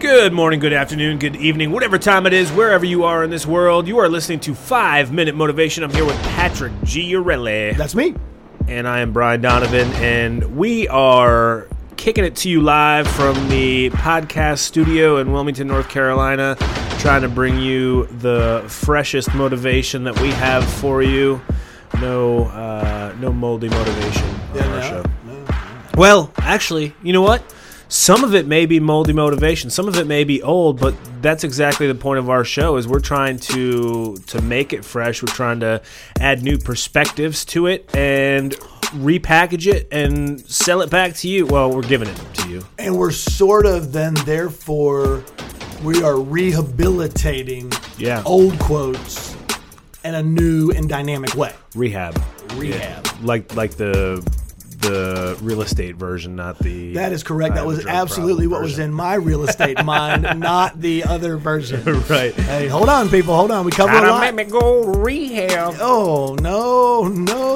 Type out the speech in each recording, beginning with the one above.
Good morning, good afternoon, good evening, whatever time it is, wherever you are in this world. You are listening to 5 Minute Motivation. I'm here with Patrick Giorelli. That's me. And I am Brian Donovan, and we are kicking it to you live from the podcast studio in Wilmington, North Carolina, trying to bring you the freshest motivation that we have for you. No moldy motivation on our show. No. Well, actually, you know what? Some of it may be moldy motivation. Some of it may be old, but that's exactly the point of our show is we're trying to make it fresh. We're trying to add new perspectives to it and repackage it and sell it back to you. Well, we're giving it to you. And we're sort of then, therefore, we are rehabilitating old quotes in a new and dynamic way. Rehab. Yeah. Like the real estate version, not the... That is correct. That was absolutely what was in my real estate mind, not the other version. Right. Hey, hold on, people. Hold on. We cover a lot. Make me go rehab. Oh, no.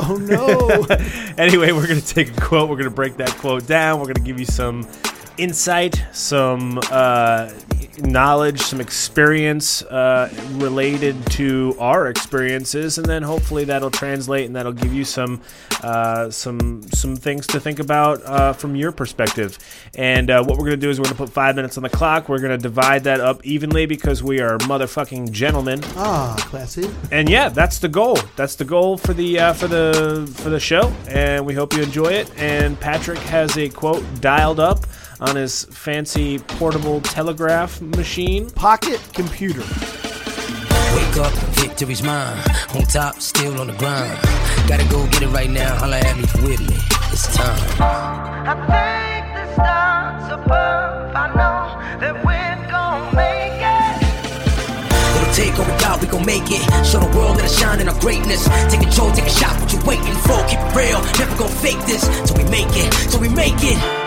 Anyway, we're going to take a quote. We're going to break that quote down. We're going to give you some insight, some knowledge, some experience related to our experiences, and then hopefully that'll translate and that'll give you some things to think about from your perspective. And what we're going to do is we're going to put 5 minutes on the clock. We're going to divide that up evenly because we are motherfucking gentlemen. Classy. And yeah, that's the goal. That's the goal for the show, and we hope you enjoy it. And Patrick has a quote dialed up on his fancy portable telegraph machine. Pocket computer. Wake up, victory's mine. On top, still on the grind. Gotta go get it right now. Holla at me with me. It's time. I think the stars above. I know that we're gonna make it. It'll take over God, we gon' make it. Show the world that I shine in our greatness. Take control, take a shot. What you waiting for? Keep it real. Never gon' fake this. Till we make it.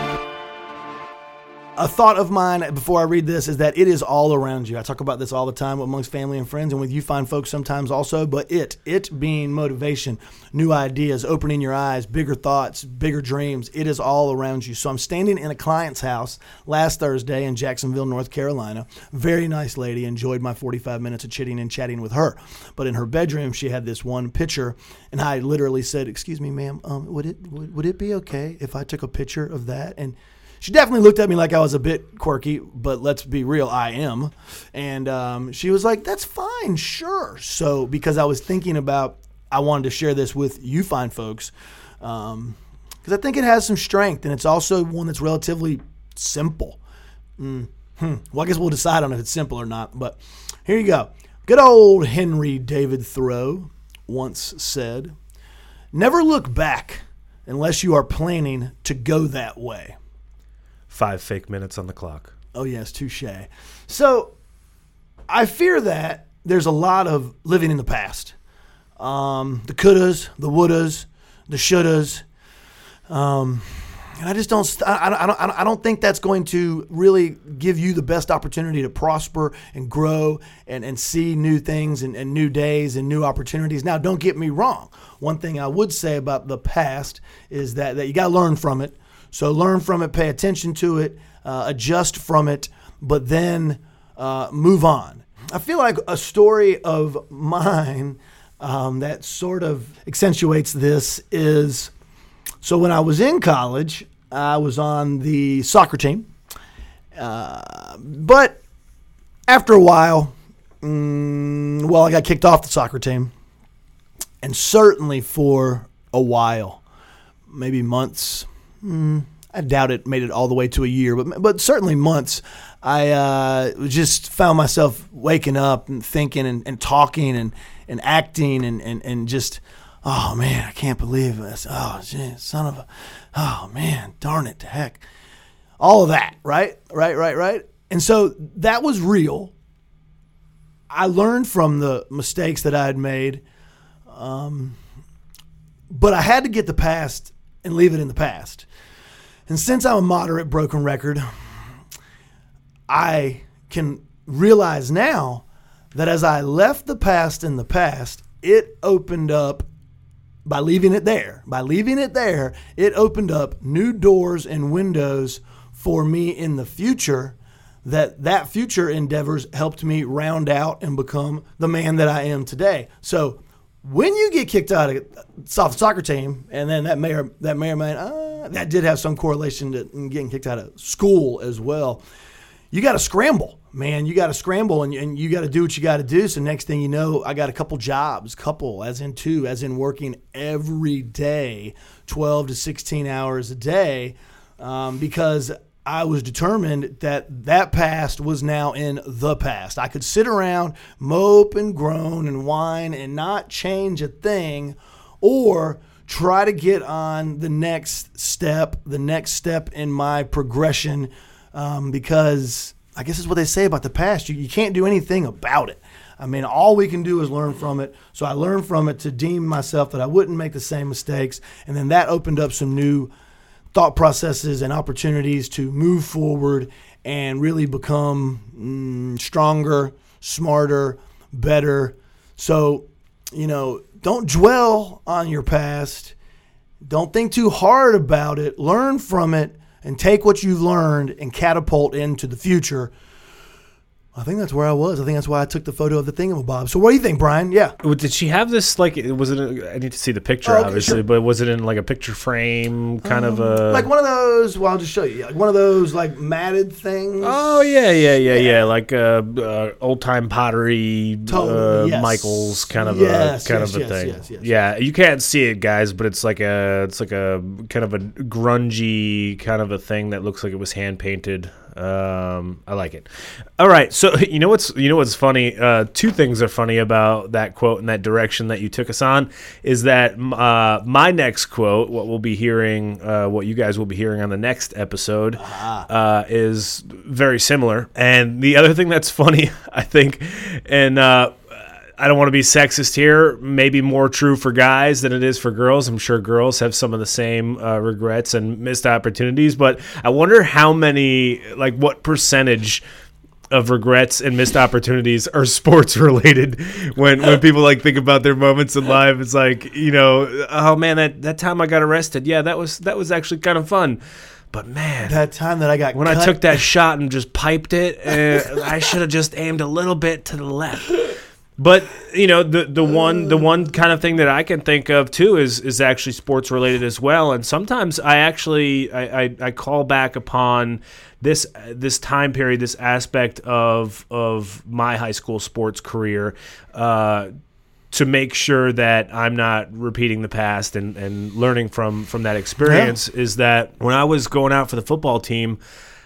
A thought of mine before I read this is that it is all around you. I talk about this all the time amongst family and friends and with you fine folks sometimes also, but it being motivation, new ideas, opening your eyes, bigger thoughts, bigger dreams, it is all around you. So I'm standing in a client's house last Thursday in Jacksonville, North Carolina. Very nice lady. Enjoyed my 45 minutes of chitting and chatting with her. But in her bedroom, she had this one picture, and I literally said, "Excuse me, ma'am, would it be okay if I took a picture of that?" And she definitely looked at me like I was a bit quirky, but let's be real, I am. And she was like, "That's fine, sure." So because I was thinking about, I wanted to share this with you fine folks because I think it has some strength, and it's also one that's relatively simple. Well, I guess we'll decide on if it's simple or not, but here you go. Good old Henry David Thoreau once said, "Never look back unless you are planning to go that way." 5 fake minutes on the clock. Oh, yes, touché. So I fear that there's a lot of living in the past. The couldas, the wouldas, the shouldas. And I just I don't think that's going to really give you the best opportunity to prosper and grow and see new things and new days and new opportunities. Now, don't get me wrong. One thing I would say about the past is that you got to learn from it. So learn from it, pay attention to it, adjust from it, but then move on. I feel like a story of mine that sort of accentuates this is, so when I was in college, I was on the soccer team. But after a while, I got kicked off the soccer team. And certainly for a while, maybe months, I doubt it made it all the way to a year, but certainly months, I just found myself waking up and thinking and talking and acting and just, oh man, I can't believe this. Oh, gee, oh man, darn it to heck. All of that, right? And so that was real. I learned from the mistakes that I had made, but I had to get the past and leave it in the past. And since I'm a moderate broken record, I can realize now that as I left the past in the past, it opened up, by leaving it there, it opened up new doors and windows for me in the future that future endeavors helped me round out and become the man that I am today. So when you get kicked out of soccer team, and then that may or may that did have some correlation to getting kicked out of school as well. You got to scramble, man. You got to scramble, and you got to do what you got to do. So next thing you know, I got a couple jobs, as in working every day, 12 to 16 hours a day, because I was determined that past was now in the past. I could sit around, mope and groan and whine and not change a thing, or try to get on the next step in my progression, because I guess it's what they say about the past. You can't do anything about it. I mean, all we can do is learn from it. So I learned from it to deem myself that I wouldn't make the same mistakes, and then that opened up some new thought processes and opportunities to move forward and really become stronger, smarter, better. So, don't dwell on your past. Don't think too hard about it. Learn from it and take what you've learned and catapult into the future. I think that's where I was. I think that's why I took the photo of the thingamabob. So what do you think, Brian? Yeah. Did she have this, I need to see the picture, obviously, sure. But was it in like a picture frame kind of a... Like one of those, I'll just show you. Like one of those like matted things. Oh, yeah. Like old-time pottery, totally, yes. Michaels kind of a thing. Yes. Yeah, you can't see it, guys, but it's like a kind of a grungy kind of a thing that looks like it was hand-painted. I like it. All right, so you know what's funny? Two things are funny about that quote and that direction that you took us on is that my next quote, what you guys will be hearing on the next episode, is very similar. And the other thing that's funny, I think, and I don't want to be sexist here, maybe more true for guys than it is for girls. I'm sure girls have some of the same regrets and missed opportunities, but I wonder how many, what percentage of regrets and missed opportunities are sports related when people think about their moments in life. It's oh man, that time I got arrested. Yeah, that was actually kind of fun. But man, that time that I got when cut. I took that shot and just piped it, I should have just aimed a little bit to the left. But the one kind of thing that I can think of too is actually sports related as well. And sometimes I actually I call back upon this time period, this aspect of my high school sports career, to make sure that I'm not repeating the past and learning from that experience. Yeah. Is that when I was going out for the football team,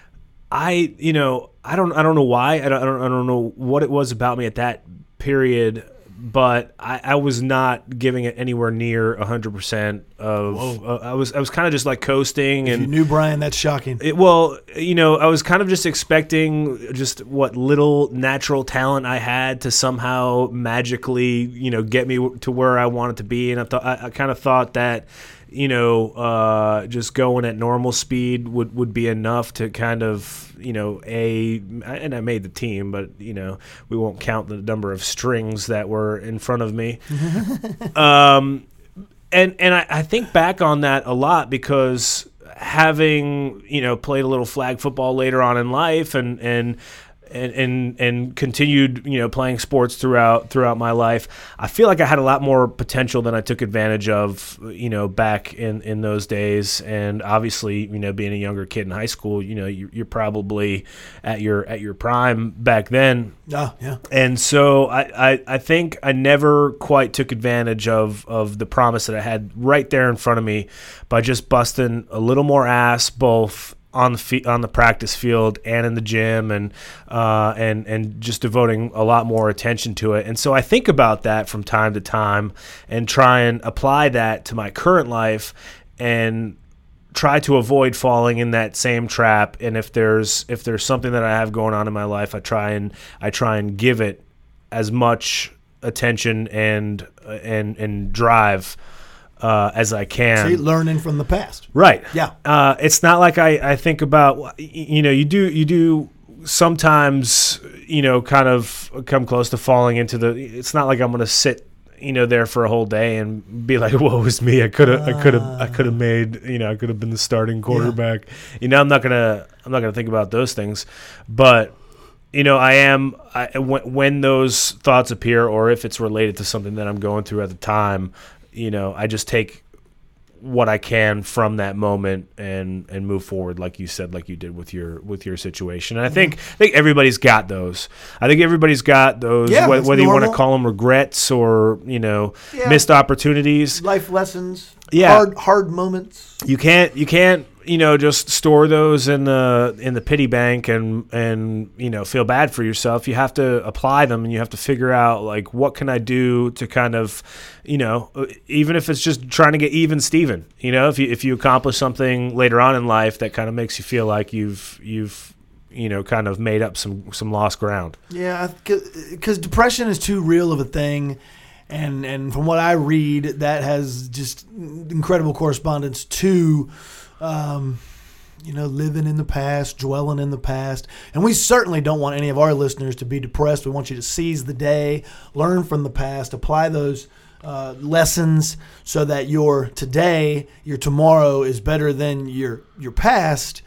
I don't know why, I don't know what it was about me at that period, but I was not giving it anywhere near 100% of. I was kind of just coasting. If and you knew Brian, that's shocking. I was kind of just expecting just what little natural talent I had to somehow magically, get me to where I wanted to be, and I kind of thought that. Just going at normal speed would be enough to kind of, and I made the team, but, we won't count the number of strings that were in front of me. And I think back on that a lot because having, played a little flag football later on in life and continued, playing sports throughout my life, I feel like I had a lot more potential than I took advantage of, back in those days. And obviously, being a younger kid in high school, you're probably at your prime back then. Yeah. And so I think I never quite took advantage of the promise that I had right there in front of me by just busting a little more ass, both on the practice field and in the gym, and just devoting a lot more attention to it. And so I think about that from time to time and try and apply that to my current life and try to avoid falling in that same trap. And if there's something that I have going on in my life, I try and give it as much attention and drive as I can. See, learning from the past. Right. Yeah. It's not like I think about, you do sometimes, kind of come close to falling into it's not like I'm going to sit, there for a whole day and be like, "Woe is me! I could have made, I could have been the starting quarterback." I'm not gonna think about those things, but when those thoughts appear, or if it's related to something that I'm going through at the time, I just take what I can from that moment and move forward, like you said, like you did with your situation. And I think everybody's got those. I think everybody's got those, whether you want to call them regrets or missed opportunities, life lessons, hard moments. You can't just store those in the pity bank and feel bad for yourself. You have to apply them, and you have to figure out, like, what can I do to kind of, even if it's just trying to get even Steven, if you accomplish something later on in life that kind of makes you feel like you've kind of made up some lost ground. Yeah, because depression is too real of a thing. And from what I read, that has just incredible correspondence to living in the past, dwelling in the past. And we certainly don't want any of our listeners to be depressed. We want you to seize the day, learn from the past, apply those lessons so that your today, your tomorrow is better than your past.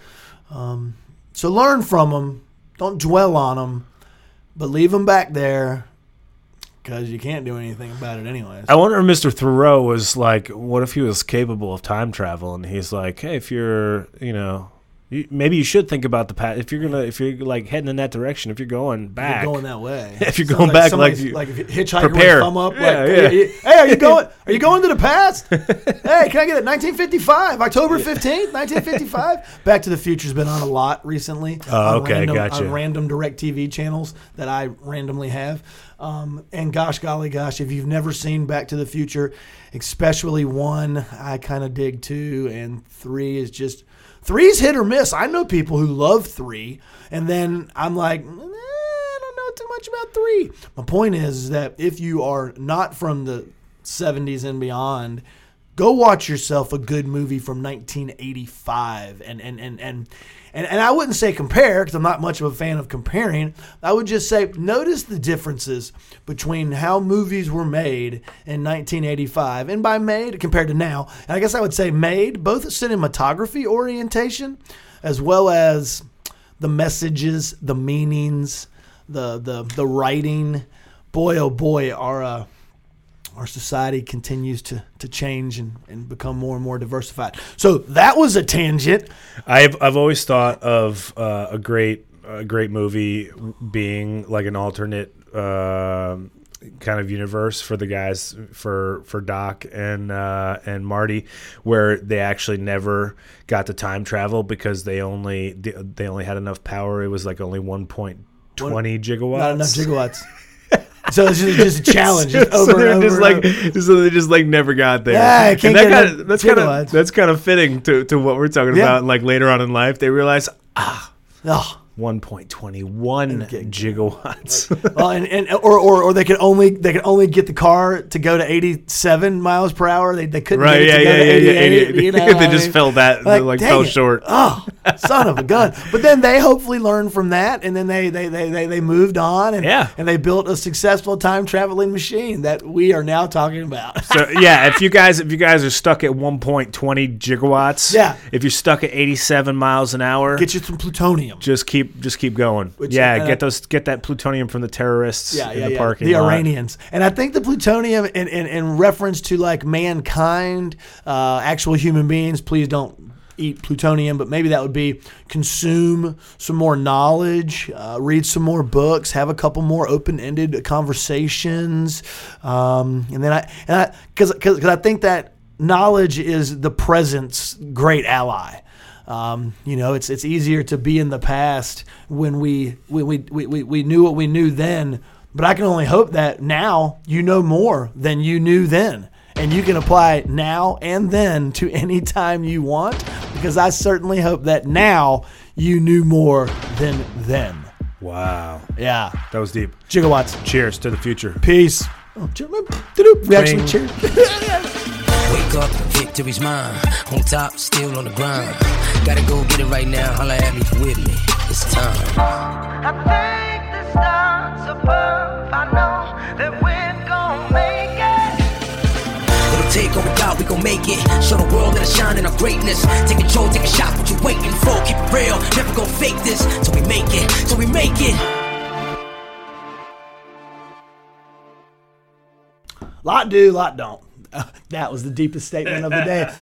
So learn from them. Don't dwell on them, but leave them back there, because you can't do anything about it anyways. I wonder if Mr. Thoreau was like, what if he was capable of time travel? And he's like, hey, if you're, maybe you should think about the past. If you're like heading in that direction, if you're going back, if you're going that way. If you're going back, like if hitchhiker with a thumb up, hey, are you going? Are you going to the past? Hey, can I get it? 1955, October 15th, 1955. Back to the Future's been on a lot recently. Gotcha. On random direct TV channels that I randomly have. And gosh, if you've never seen Back to the Future, especially 1, I kind of dig 2, and 3 is just... 3's hit or miss. I know people who love 3, and then I'm like, I don't know too much about 3. My point is that if you are not from the 70s and beyond, go watch yourself a good movie from 1985. And I wouldn't say compare, because I'm not much of a fan of comparing. I would just say notice the differences between how movies were made in 1985, and by made compared to now. And I guess I would say made, both cinematography orientation, as well as the messages, the meanings, the writing. Boy, oh boy, our society continues to change and become more and more diversified. So that was a tangent. I've always thought of a great movie being like an alternate kind of universe for the guys, for Doc and Marty, where they actually never got to time travel because they only had enough power. It was like only 1.20 gigawatts. Not enough gigawatts. So it's just a challenge. So they just never got there. Yeah, I can't get that's kind of fitting to what we're talking about. Like later on in life, they realize 1.21 gigawatts. Well, or they could only get the car to go to 87 miles per hour. They couldn't. Right? Get it to go to 88. They just fell fell short. Oh, son of a gun! But then they hopefully learned from that, and then they moved on, and they built a successful time traveling machine that we are now talking about. So yeah, if you guys are stuck at 1.20 gigawatts, if you're stuck at 87 miles an hour, get you some plutonium. Just keep going. Get that plutonium from the terrorists in the parking lot. The Iranians. And I think the plutonium in reference to like mankind, actual human beings, please don't eat plutonium, but maybe that would be consume some more knowledge, read some more books, have a couple more open-ended conversations, and then because I think that knowledge is the present's great ally. It's easier to be in the past when we knew what we knew then, but I can only hope that now you know more than you knew then, and you can apply now and then to any time you want, because I certainly hope that now you knew more than then. Wow. Yeah. That was deep. Gigawatts. Cheers to the future. Peace. We actually cheered. Wake up, victory's mine. On top, still on the grind. Gotta go get it right now. Holla at me with me. It's time. I thank the stars above. I know that we're gonna make it. take on God, we gon' make it. Show the world that I shine in our greatness. Take control, take a shot, what you waiting for? Keep it real, never gon' fake this. Till we make it, till we make it. Lot do, lot don't. That was the deepest statement of the day.